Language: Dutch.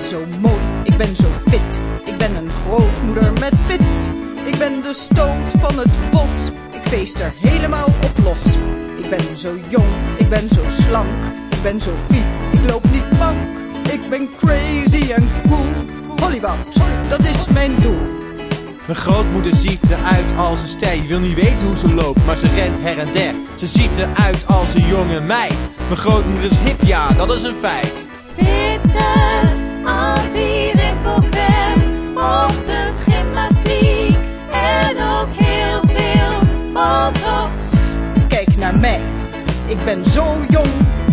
zo mooi, ik ben zo fit. Ik ben een grootmoeder met pit. Ik ben de stoot van het bos. Ik feest er helemaal op los. Ik ben zo jong, ik ben zo slank. Ik ben zo vief, ik loop niet mank. Ik ben crazy en cool. Hollywood, dat is mijn doel. Mijn grootmoeder ziet eruit als een ster. Je wil niet weten hoe ze loopt, maar ze rent her en der. Ze ziet eruit als een jonge meid. Mijn grootmoeder is hip, ja, dat is een feit. Fitness, anti-rimpelcrème, ochtendgymnastiek en ook heel veel botox. Kijk naar mij, ik ben zo jong.